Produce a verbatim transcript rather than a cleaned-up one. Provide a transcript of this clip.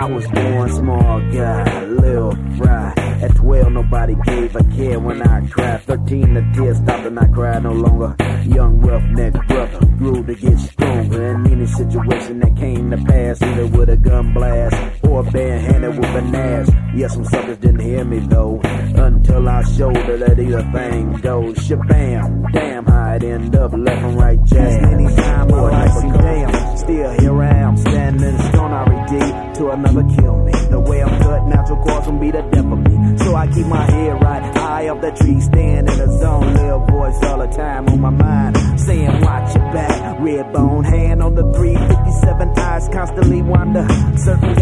I was born small guy, little fry. At twelve, nobody gave a care when I cried. Thirteen, the tears stopped and I cried no longer. Young roughneck brother grew to get stronger. In any situation that came to pass, either with a gun blast or barehanded with a nash. Yeah, some suckers didn't hear me though, until I showed her that either thing goes. Shabam, damn how it end up left and right jam. Anytime I like some damn, still here I am, standing strong R E D till another kill me. The way I'm cut, natural cause will be the death of me. So I keep my head right high up the tree, staying in the zone. Little voice all the time on my mind, saying watch your back. Red bone hand on the three fifty-seven, eyes constantly wander. Circles